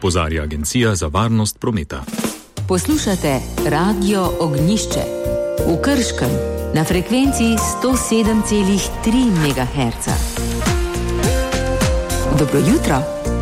Opozarja Agencija za varnost prometa. Poslušate Radio Ognjišče v Krškem na frekvenciji 107,3 MHz. Dobro jutro.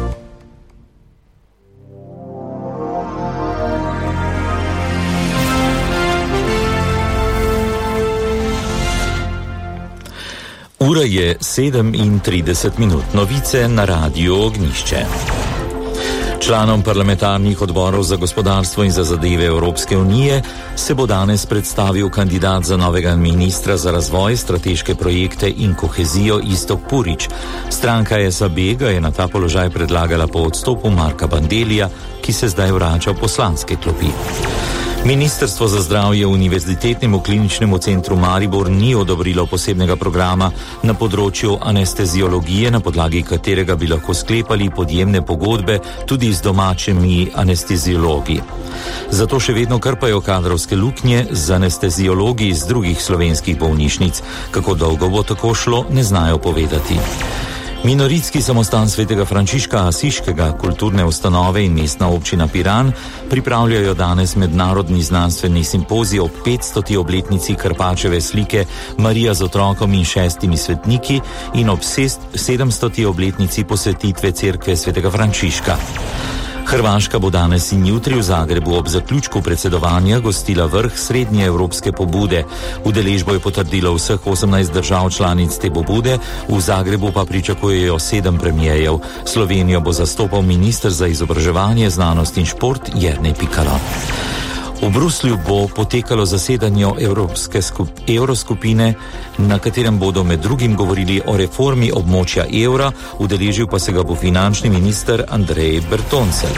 Ura je 7:30. Novice na Radiu Ognjišče. Članom parlamentarnih odborov za gospodarstvo in za zadeve Evropske unije se bo danes predstavil kandidat za novega ministra za razvoj, strateške projekte in kohezijo Iztok Purič. Stranka SAB ga je na ta položaj predlagala po odstopu Marka Bandellija, ki se zdaj vrača v poslanske klopi. Ministrstvo za zdravje Univerzitetnemu kliničnemu centru Maribor ni odobrilo posebnega programa na področju anesteziologije, na podlagi katerega bi lahko sklepali podjemne pogodbe tudi z domačimi anesteziologi. Zato še vedno krpajo kadrovske luknje z anesteziologi iz drugih slovenskih bolnišnic. Kako dolgo bo tako šlo, ne znajo povedati. Minoritski samostan svetega Frančiška Asiškega, kulturne ustanove in mestna občina Piran pripravljajo danes mednarodni znanstveni simpozij ob 500. obletnici Krpačeve slike Marija z otrokom in 6 svetniki in ob 700. obletnici posvetitve cerkve svetega Frančiška. Hrvaška bo danes in jutri v Zagrebu ob zaključku predsedovanja gostila vrh srednje evropske pobude. Udeležbo je potrdilo vseh 18 držav članic te pobude, v Zagrebu pa pričakujejo 7 premijejev. Slovenijo bo zastopal minister za izobraževanje, znanost in šport Jernej Pikalo. V Bruslju bo potekalo zasedanje evroskupine, na katerem bodo med drugim govorili o reformi območja evra, udeležil pa se ga bo finančni minister Andrej Bertoncel.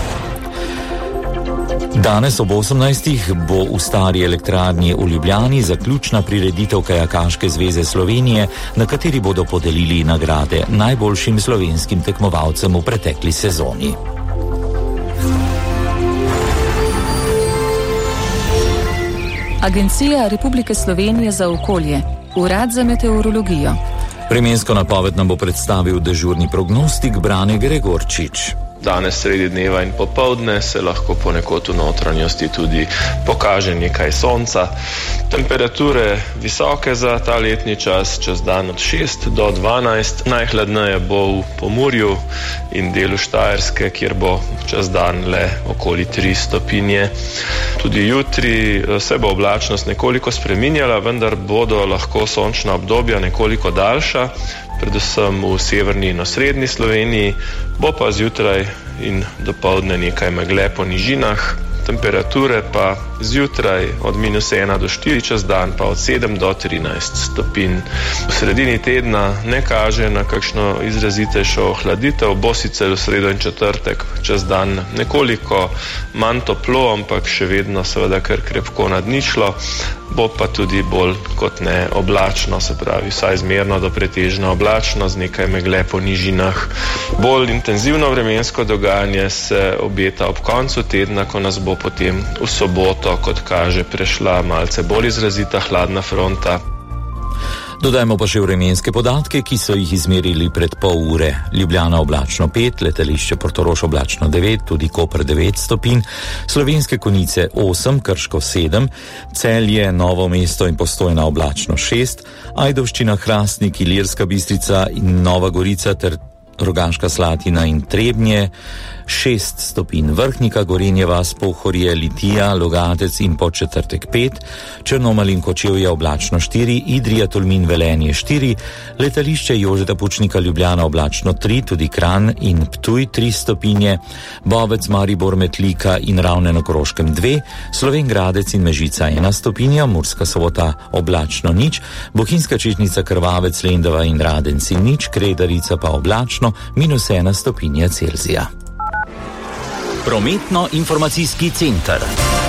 Danes ob 18. bo v stari elektrarni v Ljubljani zaključna prireditev Kajakaške zveze Slovenije, na kateri bodo podelili nagrade najboljšim slovenskim tekmovalcem v pretekli sezoni. Agencija Republike Slovenije za okolje, Urad za meteorologijo. Vremensko napoved nam bo predstavil dežurni prognostik Brane Gregorčič. Danes sredi dneva in popoldne se lahko ponekod v notranjosti tudi pokaže nekaj sonca. Temperature visoke za ta letni čas, čez dan od 6 do 12. Najhladneje bo v Pomurju in delu Štajerske, kjer bo čez dan le okoli 3 stopinje. Tudi jutri se bo oblačnost nekoliko spreminjala, vendar bodo lahko sončna obdobja nekoliko daljša, predvsem v severni in osrednji Sloveniji, bo pa zjutraj in dopoldne nekaj megle po nižinah, temperature pa zjutraj od -1 do 4, čez dan pa od 7 do 13 stopinj. V sredini tedna ne kaže na kakšno izrazitejšo ohladitev, bo sicer v sredo in četrtek čez dan nekoliko manj toplo, ampak še vedno seveda kar krepko nad ničlo, bo pa tudi bolj kot ne oblačno, se pravi vsaj zmerno do pretežno oblačno z nekaj megle po nižinah. Bolj intenzivno vremensko dogajanje se obeta ob koncu tedna, ko nas bo potem v soboto, kot kaže, prešla malce bolj izrazita hladna fronta. Dodajmo pa še vremenske podatke, ki so jih izmerili pred pol ure. Ljubljana oblačno 5, letališče Portorož oblačno 9, tudi Koper 9 stopinj, Slovenske Konjice 8, Krško 7, Celje, Novo mesto in Postojna oblačno 6, Ajdovščina, Hrastnik, Ilirska Bistrica in Nova Gorica ter Rogaška Slatina in Trebnje 6 stopinj, Vrhnika, Gorenje vas, Pohorje, Litija, Logatec in Podčetrtek 5, Črnomelj in Kočevje oblačno 4, Idrija, Tolmin, Velenje 4, letališče Jožeta Pučnika Ljubljana oblačno 3, tudi Kranj in Ptuj 3 stopinje, Bovec, Maribor, Metlika in Ravne na Koroškem 2, Slovenj Gradec in Mežica 1 stopinja, Murska Sobota oblačno 0, Bohinjska Čežnica, Krvavec, Lendava in Radenci 0, Kredarica pa oblačno -1 stopinja Celzija. Prometno-informacijski center.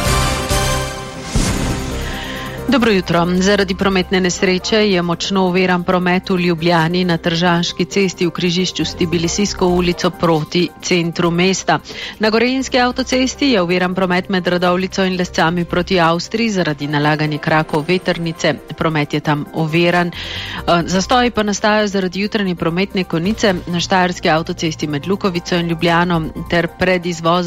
Dobro jutro. Zaradi prometne nesreče je močno oviran promet v Ljubljani na Tržaški cesti v križišču s Tbilisijsko ulico proti centru mesta. Na Gorenjski avtocesti je oviran promet med Radovljico in Lescami proti Avstriji zaradi nalaganja krakov vetrnice. Promet je tam oviran. Zastoji pa nastajajo zaradi jutranje prometne konice na Štajerski avtocesti med Lukovico in Ljubljano ter pred izvozom